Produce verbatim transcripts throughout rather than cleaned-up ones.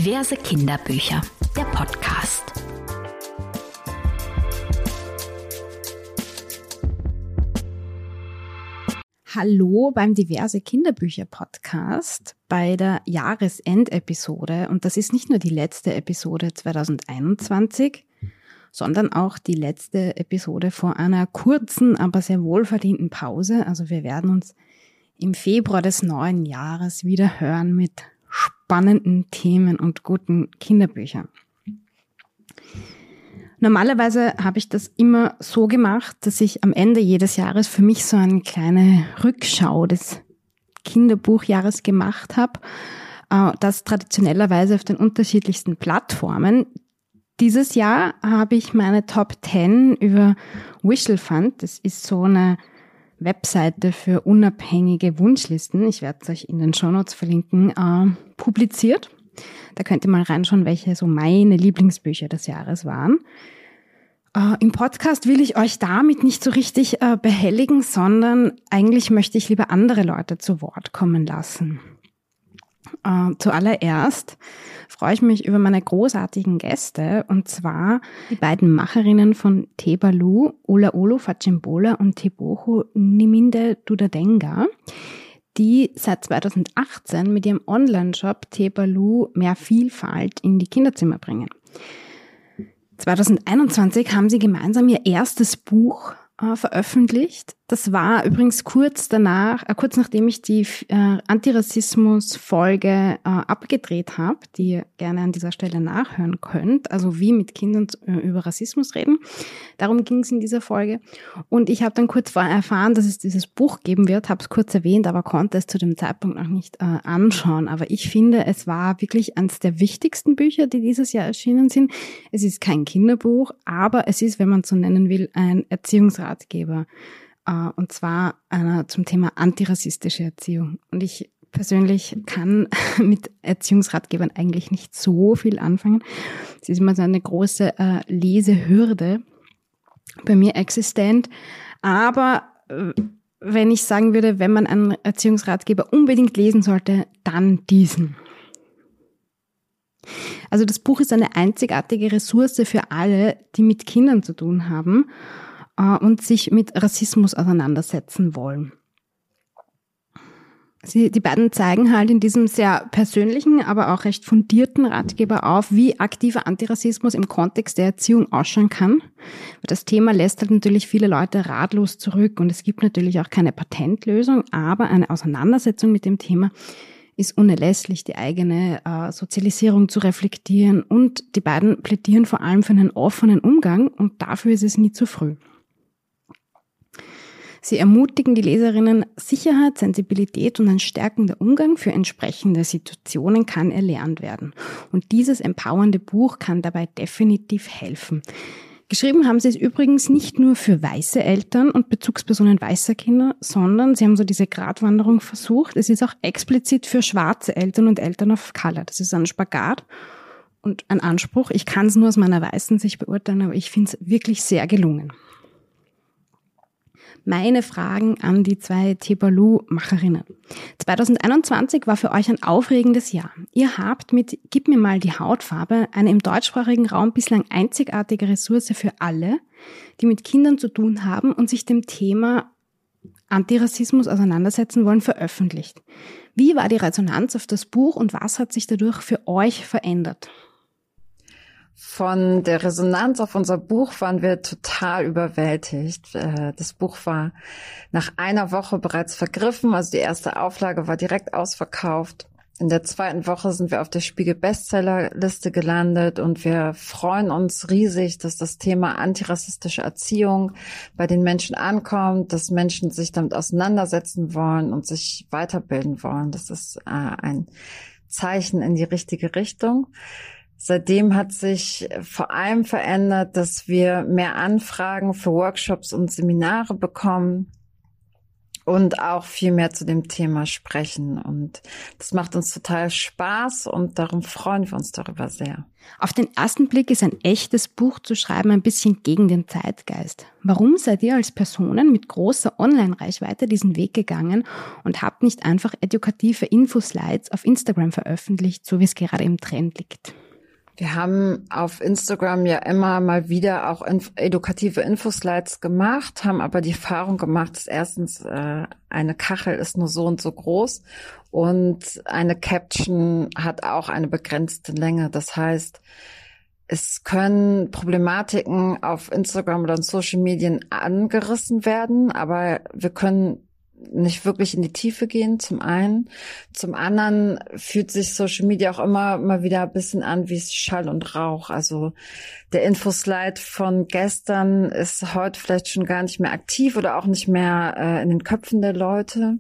Diverse Kinderbücher, der Podcast. Hallo beim Diverse Kinderbücher Podcast bei der Jahresendepisode. Und das ist nicht nur die letzte Episode zwanzig einundzwanzig, sondern auch die letzte Episode vor einer kurzen, aber sehr wohlverdienten Pause. Also wir werden uns im Februar des neuen Jahres wieder hören mit spannenden Themen und guten Kinderbüchern. Normalerweise habe ich das immer so gemacht, dass ich am Ende jedes Jahres für mich so eine kleine Rückschau des Kinderbuchjahres gemacht habe. Das traditionellerweise auf den unterschiedlichsten Plattformen. Dieses Jahr habe ich meine Top zehn über Wishlfund, das ist so eine Webseite für unabhängige Wunschlisten, ich werde es euch in den Shownotes verlinken, äh, publiziert. Da könnt ihr mal reinschauen, welche so meine Lieblingsbücher des Jahres waren. Äh, Im Podcast will ich euch damit nicht so richtig äh, behelligen, sondern eigentlich möchte ich lieber andere Leute zu Wort kommen lassen. Äh, zuallererst freue ich mich über meine großartigen Gäste, und zwar die beiden Macherinnen von Tebalu, Oluolu Fashimbola und Teboho Niminde Dudadenga, die seit zweitausendachtzehn mit ihrem Online-Shop Tebalu mehr Vielfalt in die Kinderzimmer bringen. zwanzig einundzwanzig haben sie gemeinsam ihr erstes Buch äh, veröffentlicht. Das war übrigens kurz danach, äh, kurz nachdem ich die äh, Antirassismus-Folge äh, abgedreht habe, die ihr gerne an dieser Stelle nachhören könnt, also wie mit Kindern äh, über Rassismus reden. Darum ging es in dieser Folge. Und ich habe dann kurz vorher erfahren, dass es dieses Buch geben wird, habe es kurz erwähnt, aber konnte es zu dem Zeitpunkt noch nicht äh, anschauen. Aber ich finde, es war wirklich eines der wichtigsten Bücher, die dieses Jahr erschienen sind. Es ist kein Kinderbuch, aber es ist, wenn man es so nennen will, ein Erziehungsratgeber. Und zwar einer zum Thema antirassistische Erziehung. Und ich persönlich kann mit Erziehungsratgebern eigentlich nicht so viel anfangen. Es ist immer so eine große äh, Lesehürde bei mir existent. Aber äh, wenn ich sagen würde, wenn man einen Erziehungsratgeber unbedingt lesen sollte, dann diesen. Also das Buch ist eine einzigartige Ressource für alle, die mit Kindern zu tun haben und sich mit Rassismus auseinandersetzen wollen. Sie, die beiden zeigen halt in diesem sehr persönlichen, aber auch recht fundierten Ratgeber auf, wie aktiver Antirassismus im Kontext der Erziehung ausschauen kann. Das Thema lässt halt natürlich viele Leute ratlos zurück, und es gibt natürlich auch keine Patentlösung, aber eine Auseinandersetzung mit dem Thema ist unerlässlich, die eigene äh, Sozialisierung zu reflektieren, und die beiden plädieren vor allem für einen offenen Umgang, und dafür ist es nie zu früh. Sie ermutigen die Leserinnen, Sicherheit, Sensibilität und ein stärkender Umgang für entsprechende Situationen kann erlernt werden. Und dieses empowernde Buch kann dabei definitiv helfen. Geschrieben haben sie es übrigens nicht nur für weiße Eltern und Bezugspersonen weißer Kinder, sondern sie haben so diese Gratwanderung versucht. Es ist auch explizit für schwarze Eltern und Eltern of Color. Das ist ein Spagat und ein Anspruch. Ich kann es nur aus meiner weißen Sicht beurteilen, aber ich finde es wirklich sehr gelungen. Meine Fragen an die zwei Tebalu-Macherinnen. zwanzig einundzwanzig war für euch ein aufregendes Jahr. Ihr habt mit Gib mir mal die Hautfarbe eine im deutschsprachigen Raum bislang einzigartige Ressource für alle, die mit Kindern zu tun haben und sich dem Thema Antirassismus auseinandersetzen wollen, veröffentlicht. Wie war die Resonanz auf das Buch und was hat sich dadurch für euch verändert? Von der Resonanz auf unser Buch waren wir total überwältigt. Das Buch war nach einer Woche bereits vergriffen, also die erste Auflage war direkt ausverkauft. In der zweiten Woche sind wir auf der Spiegel-Bestsellerliste gelandet, und wir freuen uns riesig, dass das Thema antirassistische Erziehung bei den Menschen ankommt, dass Menschen sich damit auseinandersetzen wollen und sich weiterbilden wollen. Das ist ein Zeichen in die richtige Richtung. Seitdem hat sich vor allem verändert, dass wir mehr Anfragen für Workshops und Seminare bekommen. und auch viel mehr zu dem Thema sprechen. Und das macht uns total Spaß und darum freuen wir uns darüber sehr. Auf den ersten Blick ist ein echtes Buch zu schreiben ein bisschen gegen den Zeitgeist. Warum seid ihr als Personen mit großer Online-Reichweite diesen Weg gegangen und habt nicht einfach edukative Infoslides auf Instagram veröffentlicht, so wie es gerade im Trend liegt? Wir haben auf Instagram ja immer mal wieder auch inf- edukative Infoslides gemacht, haben aber die Erfahrung gemacht, dass erstens äh, eine Kachel ist nur so und so groß und eine Caption hat auch eine begrenzte Länge. Das heißt, es können Problematiken auf Instagram oder in Social Medien angerissen werden, aber wir können nicht wirklich in die Tiefe gehen, zum einen. Zum anderen fühlt sich Social Media auch immer mal wieder ein bisschen an wie Schall und Rauch. Also der Infoslide von gestern ist heute vielleicht schon gar nicht mehr aktiv oder auch nicht mehr äh, in den Köpfen der Leute.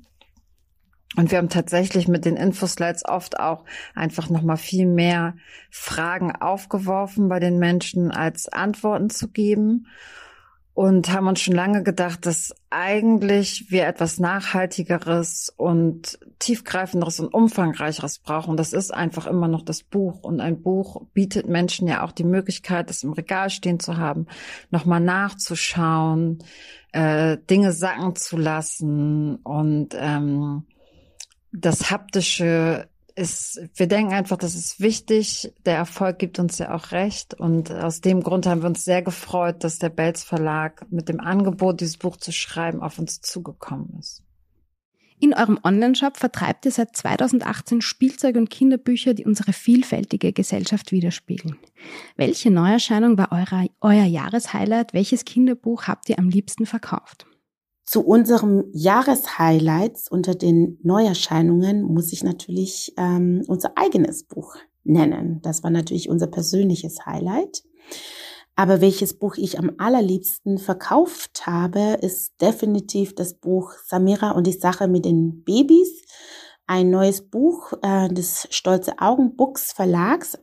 Und wir haben tatsächlich mit den Infoslides oft auch einfach nochmal viel mehr Fragen aufgeworfen bei den Menschen, als Antworten zu geben. Und haben uns schon lange gedacht, dass eigentlich wir etwas Nachhaltigeres und Tiefgreifenderes und Umfangreicheres brauchen. Das ist einfach immer noch das Buch. Und ein Buch bietet Menschen ja auch die Möglichkeit, es im Regal stehen zu haben, nochmal nachzuschauen, äh, Dinge sacken zu lassen. Und ähm, das Haptische ist, wir denken einfach, das ist wichtig. Der Erfolg gibt uns ja auch recht. Und aus dem Grund haben wir uns sehr gefreut, dass der Belz Verlag mit dem Angebot, dieses Buch zu schreiben, auf uns zugekommen ist. In eurem Onlineshop vertreibt ihr seit zweitausendachtzehn Spielzeug- und Kinderbücher, die unsere vielfältige Gesellschaft widerspiegeln. Welche Neuerscheinung war euer, euer Jahreshighlight? Welches Kinderbuch habt ihr am liebsten verkauft? Zu unserem Jahreshighlights unter den Neuerscheinungen muss ich natürlich ähm, unser eigenes Buch nennen. Das war natürlich unser persönliches Highlight. Aber welches Buch ich am allerliebsten verkauft habe, ist definitiv das Buch Samira und die Sache mit den Babys. Ein neues Buch äh, des Stolze Augen Books Verlags.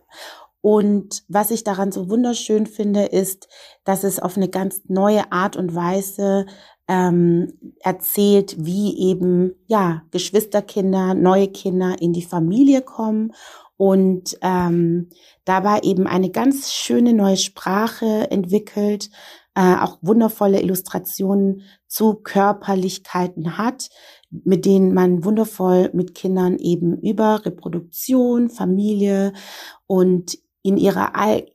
Und was ich daran so wunderschön finde, ist, dass es auf eine ganz neue Art und Weise ähm, erzählt, wie eben ja Geschwisterkinder, neue Kinder in die Familie kommen und ähm, dabei eben eine ganz schöne neue Sprache entwickelt, äh, auch wundervolle Illustrationen zu Körperlichkeiten hat, mit denen man wundervoll mit Kindern eben über Reproduktion, Familie und in ihrer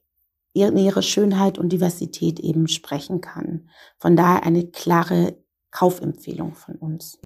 in ihre Schönheit und Diversität eben sprechen kann. Von daher eine klare Kaufempfehlung von uns.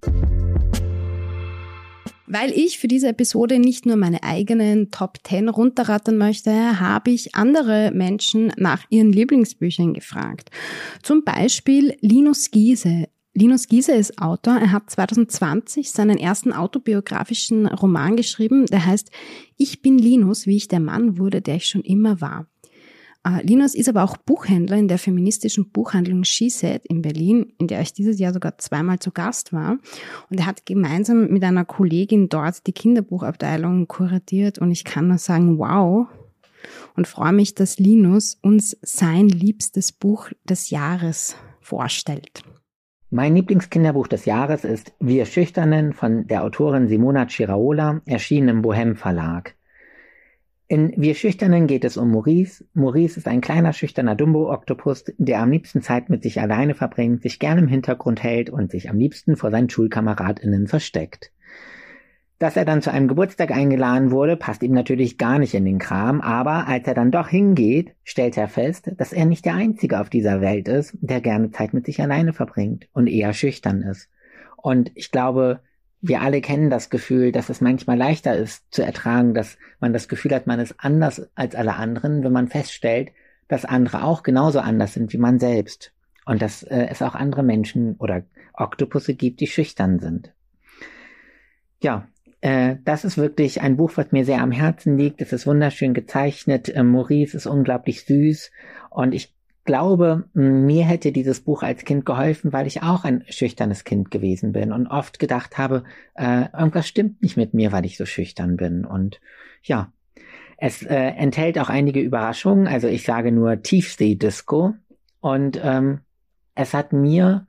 Weil ich für diese Episode nicht nur meine eigenen Top zehn runterrattern möchte, habe ich andere Menschen nach ihren Lieblingsbüchern gefragt. Zum Beispiel Linus Giese. Linus Giese ist Autor. Er hat zweitausendzwanzig seinen ersten autobiografischen Roman geschrieben, der heißt Ich bin Linus, wie ich der Mann wurde, der ich schon immer war. Uh, Linus ist aber auch Buchhändler in der feministischen Buchhandlung She Said in Berlin, in der ich dieses Jahr sogar zweimal zu Gast war. Und er hat gemeinsam mit einer Kollegin dort die Kinderbuchabteilung kuratiert. Und ich kann nur sagen, wow. Und freue mich, dass Linus uns sein liebstes Buch des Jahres vorstellt. Mein Lieblingskinderbuch des Jahres ist Wir Schüchternen von der Autorin Simona Ciraola, erschienen im Bohem Verlag. In Wir Schüchternen geht es um Maurice. Maurice ist ein kleiner, schüchterner Dumbo-Oktopus, der am liebsten Zeit mit sich alleine verbringt, sich gern im Hintergrund hält und sich am liebsten vor seinen SchulkameradInnen versteckt. Dass er dann zu einem Geburtstag eingeladen wurde, passt ihm natürlich gar nicht in den Kram, aber als er dann doch hingeht, stellt er fest, dass er nicht der Einzige auf dieser Welt ist, der gerne Zeit mit sich alleine verbringt und eher schüchtern ist. Und ich glaube, wir alle kennen das Gefühl, dass es manchmal leichter ist zu ertragen, dass man das Gefühl hat, man ist anders als alle anderen, wenn man feststellt, dass andere auch genauso anders sind wie man selbst. Und dass äh, es auch andere Menschen oder Oktopusse gibt, die schüchtern sind. Ja, äh, das ist wirklich ein Buch, was mir sehr am Herzen liegt. Es ist wunderschön gezeichnet. Äh, Maurice ist unglaublich süß. Und ich glaube, mir hätte dieses Buch als Kind geholfen, weil ich auch ein schüchternes Kind gewesen bin und oft gedacht habe, äh, irgendwas stimmt nicht mit mir, weil ich so schüchtern bin. Und ja, es äh, enthält auch einige Überraschungen. Also ich sage nur Tiefsee-Disco. Und ähm, es hat mir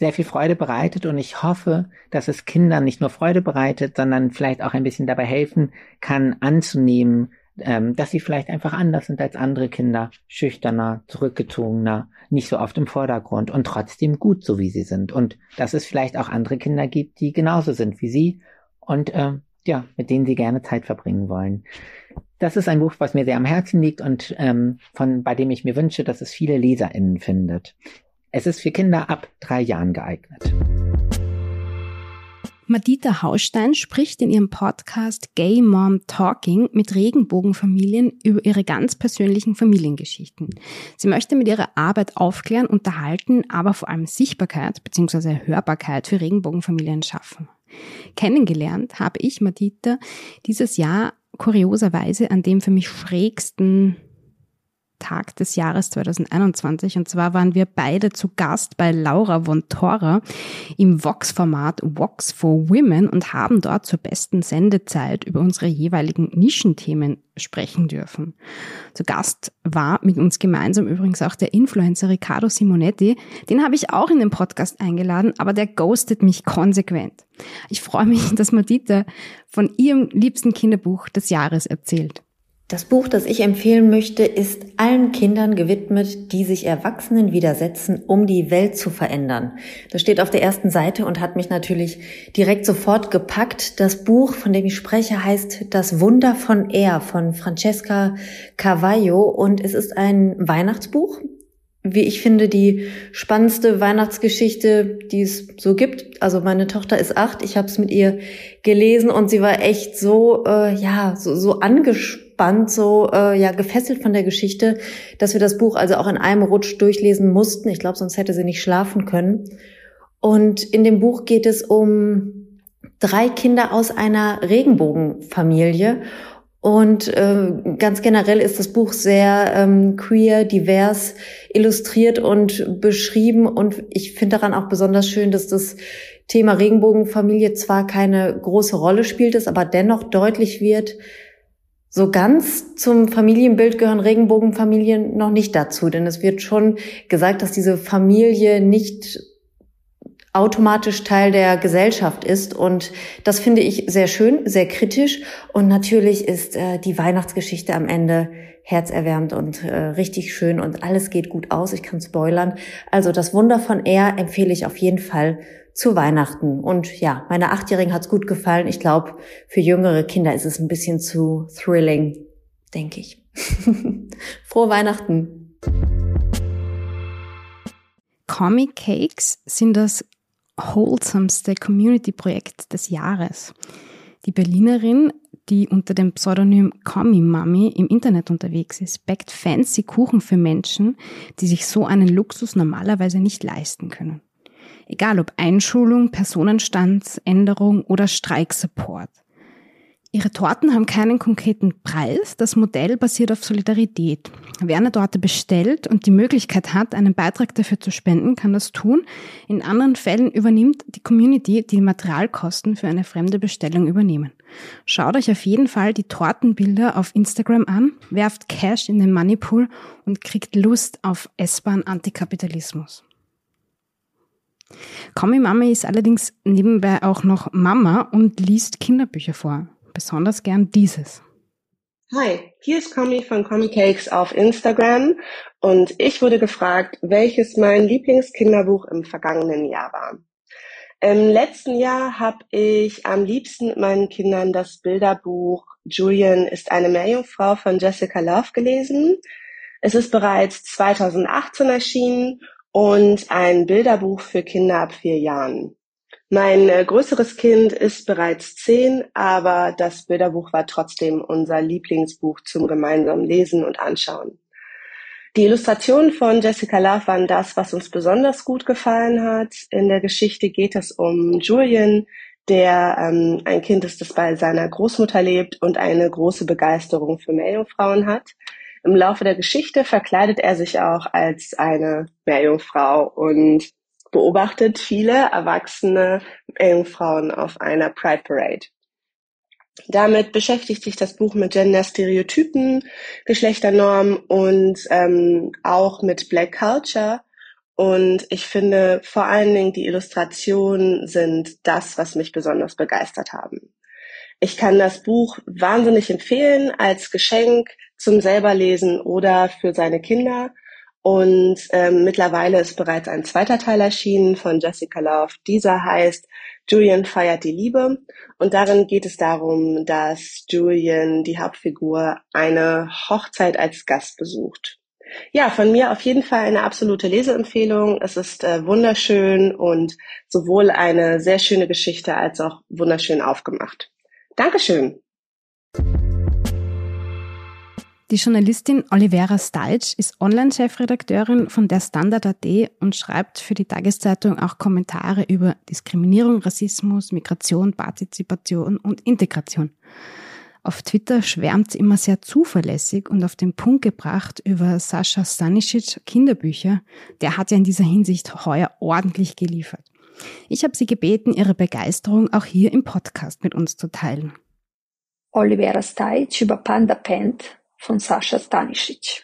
sehr viel Freude bereitet und ich hoffe, dass es Kindern nicht nur Freude bereitet, sondern vielleicht auch ein bisschen dabei helfen kann, anzunehmen, ähm, dass sie vielleicht einfach anders sind als andere Kinder, schüchterner, zurückgezogener, nicht so oft im Vordergrund und trotzdem gut, so wie sie sind. Und dass es vielleicht auch andere Kinder gibt, die genauso sind wie sie und äh, ja, mit denen sie gerne Zeit verbringen wollen. Das ist ein Buch, was mir sehr am Herzen liegt und ähm, von bei dem ich mir wünsche, dass es viele LeserInnen findet. Es ist für Kinder ab drei Jahren geeignet. Madita Hausstein spricht in ihrem Podcast Gay Mom Talking mit Regenbogenfamilien über ihre ganz persönlichen Familiengeschichten. Sie möchte mit ihrer Arbeit aufklären, unterhalten, aber vor allem Sichtbarkeit bzw. Hörbarkeit für Regenbogenfamilien schaffen. Kennengelernt habe ich Madita dieses Jahr kurioserweise an dem für mich schrägsten Tag des Jahres zwanzig einundzwanzig. Und zwar waren wir beide zu Gast bei Laura von Thora im Vox-Format Vox for Women und haben dort zur besten Sendezeit über unsere jeweiligen Nischenthemen sprechen dürfen. Zu Gast war mit uns gemeinsam übrigens auch der Influencer Riccardo Simonetti. Den habe ich auch in den Podcast eingeladen, aber der ghostet mich konsequent. Ich freue mich, dass Madita von ihrem liebsten Kinderbuch des Jahres erzählt. Das Buch, das ich empfehlen möchte, ist allen Kindern gewidmet, die sich Erwachsenen widersetzen, um die Welt zu verändern. Das steht auf der ersten Seite und hat mich natürlich direkt sofort gepackt. Das Buch, von dem ich spreche, heißt Das Wunder von Er von Francesca Carvalho und es ist ein Weihnachtsbuch. Wie ich finde, die spannendste Weihnachtsgeschichte, die es so gibt. Also meine Tochter ist acht, ich habe es mit ihr gelesen und sie war echt so, äh, ja, so, so angespannt, so äh, ja gefesselt von der Geschichte, dass wir das Buch also auch in einem Rutsch durchlesen mussten. Ich glaube, sonst hätte sie nicht schlafen können. Und in dem Buch geht es um drei Kinder aus einer Regenbogenfamilie. Und äh, ganz generell ist das Buch sehr ähm, queer, divers illustriert und beschrieben. Und ich finde daran auch besonders schön, dass das Thema Regenbogenfamilie zwar keine große Rolle spielt, es aber dennoch deutlich wird, so ganz zum Familienbild gehören Regenbogenfamilien noch nicht dazu. Denn es wird schon gesagt, dass diese Familie nicht automatisch Teil der Gesellschaft ist und das finde ich sehr schön, sehr kritisch und natürlich ist äh, die Weihnachtsgeschichte am Ende herzerwärmend und äh, richtig schön und alles geht gut aus, ich kann spoilern. Also das Wunder von Er empfehle ich auf jeden Fall zu Weihnachten und ja, meiner Achtjährigen hat's gut gefallen. Ich glaube, für jüngere Kinder ist es ein bisschen zu thrilling, denke ich. Frohe Weihnachten! Comic Cakes sind das wholesomeste Community-Projekt des Jahres. Die Berlinerin, die unter dem Pseudonym Comi Mami im Internet unterwegs ist, backt fancy Kuchen für Menschen, die sich so einen Luxus normalerweise nicht leisten können. Egal ob Einschulung, Personenstandsänderung oder Streiksupport. Ihre Torten haben keinen konkreten Preis. Das Modell basiert auf Solidarität. Wer eine Torte bestellt und die Möglichkeit hat, einen Beitrag dafür zu spenden, kann das tun. In anderen Fällen übernimmt die Community die Materialkosten für eine fremde Bestellung übernehmen. Schaut euch auf jeden Fall die Tortenbilder auf Instagram an, werft Cash in den Moneypool und kriegt Lust auf essbaren Antikapitalismus. Comi Mami ist allerdings nebenbei auch noch Mama und liest Kinderbücher vor. Besonders gern dieses. Hi, hier ist Comi von Comic Cakes auf Instagram und ich wurde gefragt, welches mein Lieblingskinderbuch im vergangenen Jahr war. Im letzten Jahr habe ich am liebsten mit meinen Kindern das Bilderbuch Julian ist eine Meerjungfrau von Jessica Love gelesen. Es ist bereits zweitausendachtzehn erschienen und ein Bilderbuch für Kinder ab vier Jahren. Mein äh, größeres Kind ist bereits zehn, aber das Bilderbuch war trotzdem unser Lieblingsbuch zum gemeinsamen Lesen und Anschauen. Die Illustrationen von Jessica Love waren das, was uns besonders gut gefallen hat. In der Geschichte geht es um Julian, der ähm, ein Kind ist, das bei seiner Großmutter lebt und eine große Begeisterung für Meerjungfrauen hat. Im Laufe der Geschichte verkleidet er sich auch als eine Meerjungfrau und beobachtet viele erwachsene Meerjungfrauen auf einer Pride Parade. Damit beschäftigt sich das Buch mit Gender-Stereotypen, Geschlechternormen und ähm, auch mit Black Culture. Und ich finde vor allen Dingen die Illustrationen sind das, was mich besonders begeistert haben. Ich kann das Buch wahnsinnig empfehlen als Geschenk zum selberlesen oder für seine Kinder. Und ähm, mittlerweile ist bereits ein zweiter Teil erschienen von Jessica Love. Dieser heißt Julian feiert die Liebe. Und darin geht es darum, dass Julian, die Hauptfigur, eine Hochzeit als Gast besucht. Ja, von mir auf jeden Fall eine absolute Leseempfehlung. Es ist äh, wunderschön und sowohl eine sehr schöne Geschichte als auch wunderschön aufgemacht. Dankeschön. Die Journalistin Olivera Stajc ist Online-Chefredakteurin von der Standard punkt at und schreibt für die Tageszeitung auch Kommentare über Diskriminierung, Rassismus, Migration, Partizipation und Integration. Auf Twitter schwärmt sie immer sehr zuverlässig und auf den Punkt gebracht über Sascha Stanisic Kinderbücher. Der hat ja in dieser Hinsicht heuer ordentlich geliefert. Ich habe sie gebeten, ihre Begeisterung auch hier im Podcast mit uns zu teilen. Olivera Stajc über Panda Pant von Sascha Stanisic.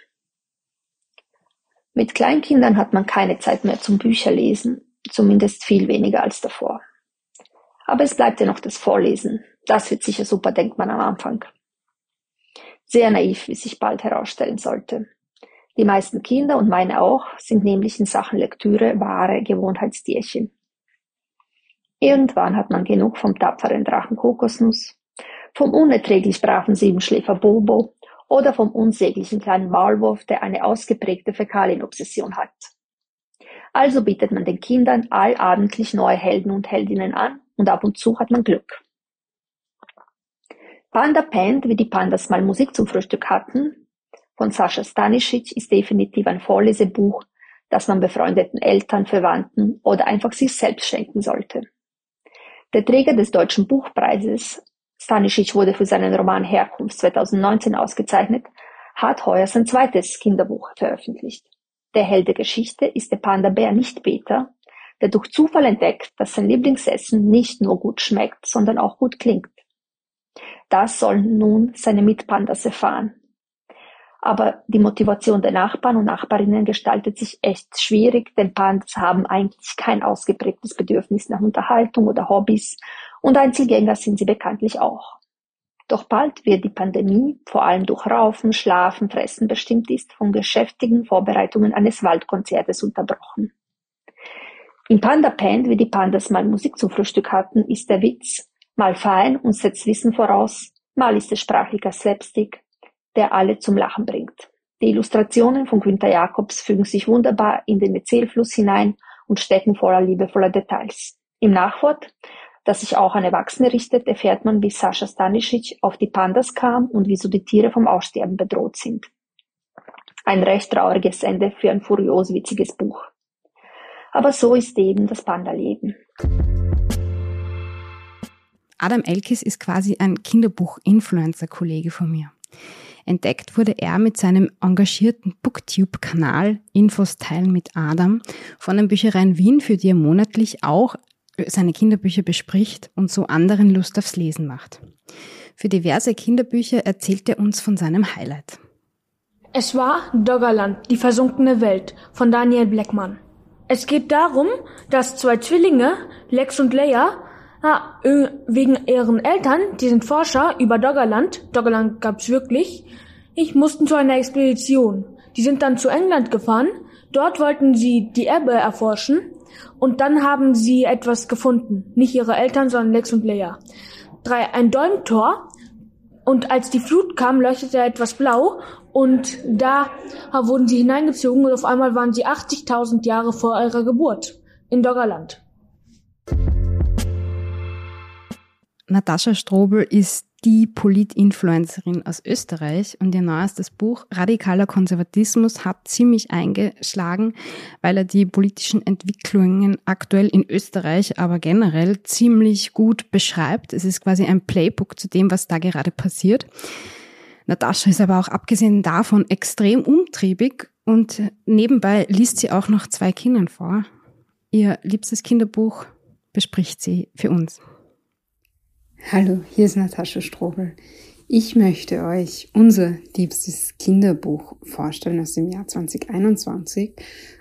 Mit Kleinkindern hat man keine Zeit mehr zum Bücherlesen, zumindest viel weniger als davor. Aber es bleibt ja noch das Vorlesen. Das wird sicher super, denkt man am Anfang. Sehr naiv, wie sich bald herausstellen sollte. Die meisten Kinder und meine auch sind nämlich in Sachen Lektüre wahre Gewohnheitstierchen. Irgendwann hat man genug vom tapferen Drachen Kokosnuss, vom unerträglich braven Siebenschläfer Bobo oder vom unsäglichen kleinen Maulwurf, der eine ausgeprägte Fäkalienobsession hat. Also bietet man den Kindern allabendlich neue Helden und Heldinnen an und ab und zu hat man Glück. Panda Pant, wie die Pandas mal Musik zum Frühstück hatten, von Sascha Stanisic ist definitiv ein Vorlesebuch, das man befreundeten Eltern, Verwandten oder einfach sich selbst schenken sollte. Der Träger des Deutschen Buchpreises, Stanisic wurde für seinen Roman Herkunft zweitausendneunzehn ausgezeichnet, hat heuer sein zweites Kinderbuch veröffentlicht. Der Held der Geschichte ist der Panda-Bär Nicht-Beter, der durch Zufall entdeckt, dass sein Lieblingsessen nicht nur gut schmeckt, sondern auch gut klingt. Das sollen nun seine Mitpandas erfahren. Aber die Motivation der Nachbarn und Nachbarinnen gestaltet sich echt schwierig, denn Pandas haben eigentlich kein ausgeprägtes Bedürfnis nach Unterhaltung oder Hobbys und Einzelgänger sind sie bekanntlich auch. Doch bald wird die Pandemie, vor allem durch Raufen, Schlafen, Fressen bestimmt ist, von geschäftigen Vorbereitungen eines Waldkonzertes unterbrochen. Im Panda Pant, wie die Pandas mal Musik zum Frühstück hatten, ist der Witz mal fein und setzt Wissen voraus, mal ist es sprachlicher Slapstick, der alle zum Lachen bringt. Die Illustrationen von Günther Jacobs fügen sich wunderbar in den Erzählfluss hinein und stecken voller liebevoller Details. Im Nachwort, das sich auch an Erwachsene richtet, erfährt man, wie Sascha Stanisic auf die Pandas kam und wieso die Tiere vom Aussterben bedroht sind. Ein recht trauriges Ende für ein furios witziges Buch. Aber so ist eben das Panda-Leben. Adam Elkis ist quasi ein Kinderbuch-Influencer-Kollege von mir. Entdeckt wurde er mit seinem engagierten Booktube-Kanal Infos teilen mit Adam von den Büchereien Wien, für die er monatlich auch seine Kinderbücher bespricht und so anderen Lust aufs Lesen macht. Für diverse Kinderbücher erzählt er uns von seinem Highlight. Es war Doggerland, die versunkene Welt von Daniel Bleckmann. Es geht darum, dass zwei Zwillinge, Lex und Leia, Ah, wegen ihren Eltern, die sind Forscher über Doggerland, Doggerland gab's wirklich, ich mussten zu einer Expedition. Die sind dann zu England gefahren, dort wollten sie die Ebbe erforschen und dann haben sie etwas gefunden. Nicht ihre Eltern, sondern Lex und Leia. Drei, ein Däumtor und als die Flut kam, leuchtete etwas blau und da wurden sie hineingezogen und auf einmal waren sie achtzigtausend Jahre vor ihrer Geburt in Doggerland. Natascha Strobl ist die Polit-Influencerin aus Österreich und ihr neuestes Buch Radikaler Konservatismus hat ziemlich eingeschlagen, weil er die politischen Entwicklungen aktuell in Österreich, aber generell ziemlich gut beschreibt. Es ist quasi ein Playbook zu dem, was da gerade passiert. Natascha ist aber auch abgesehen davon extrem umtriebig und nebenbei liest sie auch noch zwei Kindern vor. Ihr liebstes Kinderbuch bespricht sie für uns. Hallo, hier ist Natascha Strobl. Ich möchte euch unser liebstes Kinderbuch vorstellen aus dem Jahr zwanzig einundzwanzig.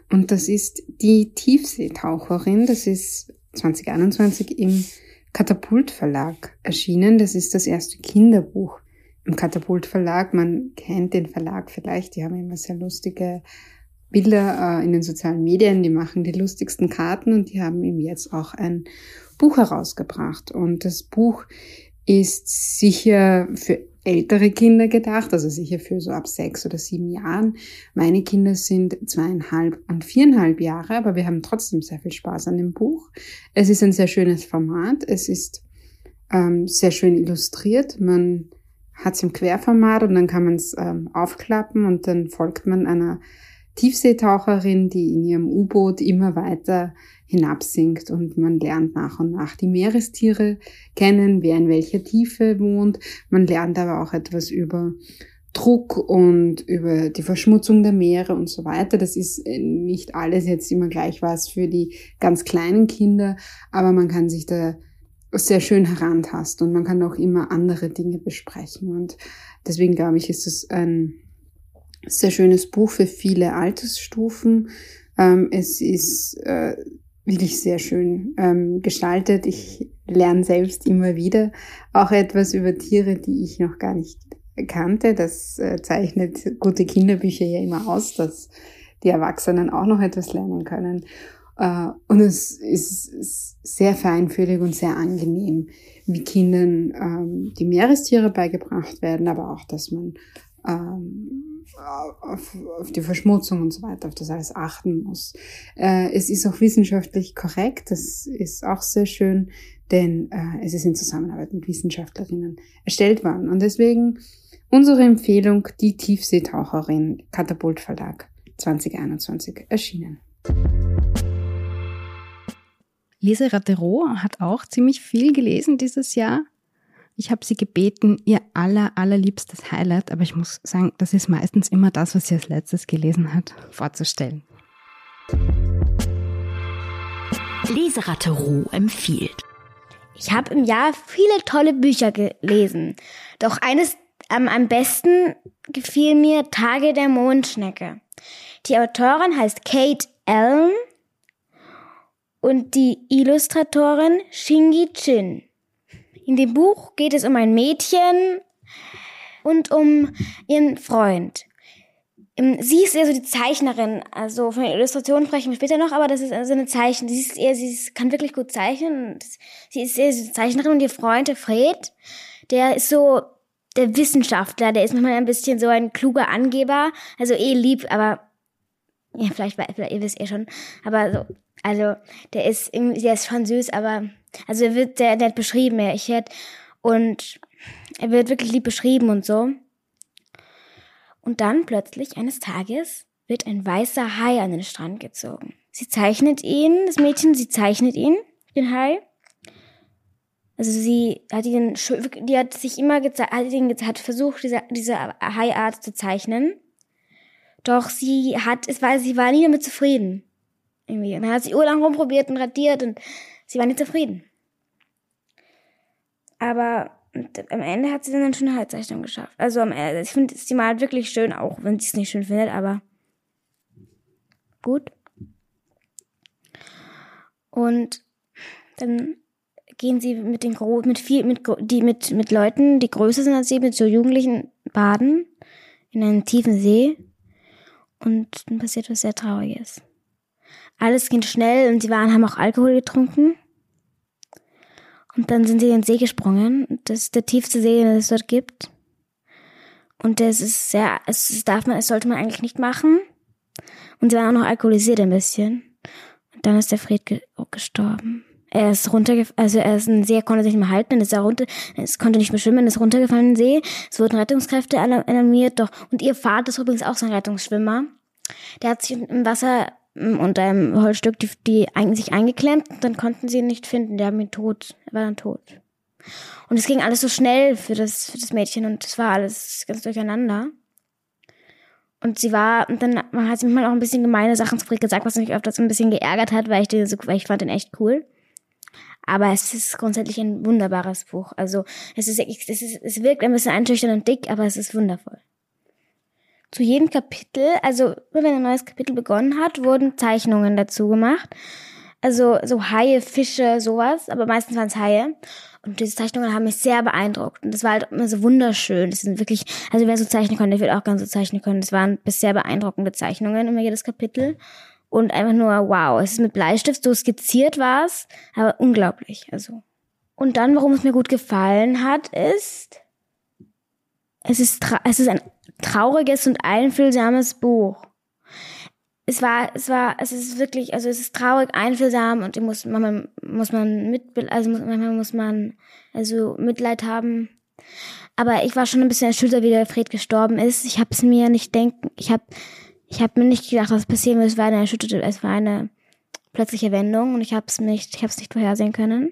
Und das ist die Tiefseetaucherin. Das ist zwanzig einundzwanzig im Katapult Verlag erschienen. Das ist das erste Kinderbuch im Katapult Verlag. Man kennt den Verlag vielleicht. Die haben immer sehr lustige Bilder äh, in den sozialen Medien. Die machen die lustigsten Karten und die haben eben jetzt auch ein Buch herausgebracht. Und das Buch ist sicher für ältere Kinder gedacht, also sicher für so ab sechs oder sieben Jahren. Meine Kinder sind zweieinhalb und viereinhalb Jahre, aber wir haben trotzdem sehr viel Spaß an dem Buch. Es ist ein sehr schönes Format. Es ist ähm, sehr schön illustriert. Man hat es im Querformat und dann kann man es ähm, aufklappen und dann folgt man einer Tiefseetaucherin, die in ihrem U-Boot immer weiter hinabsinkt und man lernt nach und nach die Meerestiere kennen, wer in welcher Tiefe wohnt. Man lernt aber auch etwas über Druck und über die Verschmutzung der Meere und so weiter. Das ist nicht alles jetzt immer gleich was für die ganz kleinen Kinder, aber man kann sich da sehr schön herantasten und man kann auch immer andere Dinge besprechen. Und deswegen glaube ich, ist es ein sehr schönes Buch für viele Altersstufen. Ähm, es ist äh, wirklich sehr schön ähm, gestaltet. Ich lerne selbst immer wieder auch etwas über Tiere, die ich noch gar nicht kannte. Das äh, zeichnet gute Kinderbücher ja immer aus, dass die Erwachsenen auch noch etwas lernen können. Äh, und es ist sehr feinfühlig und sehr angenehm, wie Kindern ähm, die Meerestiere beigebracht werden, aber auch, dass man Auf, auf die Verschmutzung und so weiter, auf das alles achten muss. Äh, es ist auch wissenschaftlich korrekt, das ist auch sehr schön, denn äh, es ist in Zusammenarbeit mit Wissenschaftlerinnen erstellt worden. Und deswegen unsere Empfehlung, die Tiefseetaucherin, Katapult Verlag zwanzig einundzwanzig erschienen. Lise Rathereau hat auch ziemlich viel gelesen dieses Jahr. Ich habe sie gebeten, ihr aller, allerliebstes Highlight, aber ich muss sagen, das ist meistens immer das, was sie als letztes gelesen hat, vorzustellen. Lise Rathereau empfiehlt. Ich habe im Jahr viele tolle Bücher gelesen. Doch eines am, am besten gefiel mir Tage der Mondschnecke. Die Autorin heißt Kate Allen und die Illustratorin Shingi Chin. In dem Buch geht es um ein Mädchen und um ihren Freund. Sie ist eher so die Zeichnerin, also von der Illustration sprechen wir später noch, aber das ist also eine Zeichnerin. Sie ist eher, sie ist, kann wirklich gut zeichnen. Und sie ist eher so die Zeichnerin und ihr Freund, der Fred, der ist so der Wissenschaftler, der ist manchmal ein bisschen so ein kluger Angeber, also eh lieb, aber ja, vielleicht, vielleicht ihr wisst eh schon, aber so, also der ist irgendwie, der ist schon süß, aber also er wird sehr nett beschrieben, er ich hätte und er wird wirklich lieb beschrieben und so. Und dann plötzlich eines Tages wird ein weißer Hai an den Strand gezogen. Sie zeichnet ihn, das Mädchen, sie zeichnet ihn, den Hai. Also sie hat ihn, die hat sich immer gezeigt, hat, ihn, hat versucht, diese, diese Haiart zu zeichnen. Doch sie hat, es war, sie war nie damit zufrieden. Irgendwie. Und dann hat sie urlang rumprobiert und radiert und sie war nicht zufrieden. Aber am Ende hat sie dann eine schöne Halbzeichnung geschafft. Also am Ende, ich finde, sie malt wirklich schön, auch wenn sie es nicht schön findet, aber gut. Und dann gehen sie mit den Gro- mit viel, mit, die, mit, mit Leuten, die größer sind als sie, mit so Jugendlichen baden in einem tiefen See. Und dann passiert was sehr Trauriges. Alles ging schnell und sie waren, haben auch Alkohol getrunken. Und dann sind sie in den See gesprungen. Das ist der tiefste See, den es dort gibt. Und das ist sehr, es darf man, es sollte man eigentlich nicht machen. Und sie waren auch noch alkoholisiert ein bisschen. Und dann ist der Fred ge- gestorben. Er ist runtergefallen, also er ist ein See, er konnte sich nicht mehr halten, ist er runter, es konnte nicht mehr schwimmen, ist runtergefallen in den See. Es wurden Rettungskräfte alarmiert, doch, und ihr Vater ist übrigens auch so ein Rettungsschwimmer. Der hat sich im Wasser unter einem Holzstück die, die sich eingeklemmt und dann konnten sie ihn nicht finden. Der haben ihn tot. Er war dann tot. Und es ging alles so schnell für das, für das Mädchen und es war alles ganz durcheinander. Und sie war, und dann hat sie manchmal auch ein bisschen gemeine Sachen zu Fred gesagt, was mich öfters ein bisschen geärgert hat, weil ich den so, weil ich fand den echt cool. Aber es ist grundsätzlich ein wunderbares Buch. Also, es ist, es ist, es wirkt ein bisschen einschüchternd und dick, aber es ist wundervoll. zu jedem Kapitel, also immer wenn ein neues Kapitel begonnen hat, wurden Zeichnungen dazu gemacht. Also so Haie, Fische, sowas, aber meistens waren es Haie. Und diese Zeichnungen haben mich sehr beeindruckt. Und das war halt immer so wunderschön. Das sind wirklich, also wer so zeichnen konnte, der wird auch ganz so zeichnen können. Das waren bisher beeindruckende Zeichnungen, immer jedes Kapitel. Und einfach nur, wow, es ist mit Bleistift so skizziert war's, aber unglaublich, also. Und dann, warum es mir gut gefallen hat, ist, es ist, tra- es ist ein trauriges und einfühlsames Buch. Es war, es war, es ist wirklich, also es ist traurig, einfühlsam und muss man, muss man mit, also muss, manchmal muss man, also Mitleid haben. Aber ich war schon ein bisschen erschüttert, wie der Fred gestorben ist. Ich habe es mir nicht denken, ich habe, ich habe mir nicht gedacht, was passieren wird. Es war eine erschütterte, es war eine plötzliche Wendung und ich habe es nicht, ich habe es nicht vorhersehen können.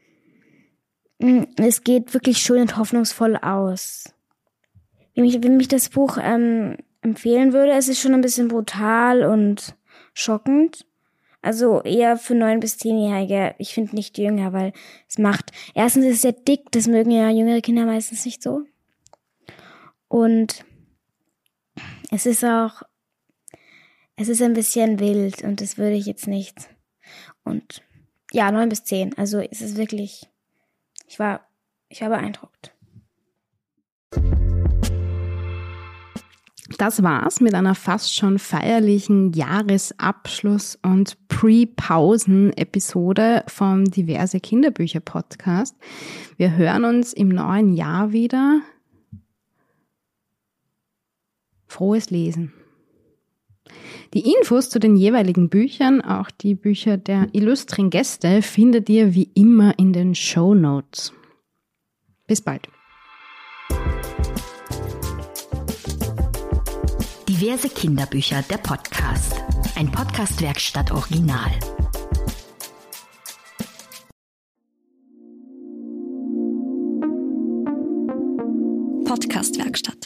Es geht wirklich schön und hoffnungsvoll aus. Wie mich, wie mich das Buch ähm, empfehlen würde, es ist schon ein bisschen brutal und schockend. Also eher für neun bis zehnjährige. Ich finde nicht jünger, weil es macht, erstens ist es sehr dick, das mögen ja jüngere Kinder meistens nicht so. Und es ist auch, es ist ein bisschen wild und das würde ich jetzt nicht. Und ja, neun bis zehn. Also es ist wirklich, ich war, ich war beeindruckt. Das war's mit einer fast schon feierlichen Jahresabschluss- und Pre-Pausen-Episode vom Diverse Kinderbücher-Podcast. Wir hören uns im neuen Jahr wieder. Frohes Lesen. Die Infos zu den jeweiligen Büchern, auch die Bücher der illustren Gäste, findet ihr wie immer in den Shownotes. Bis bald. Diverse Kinderbücher, der Podcast. Ein Podcast-Werkstatt-Original. Podcast-Werkstatt.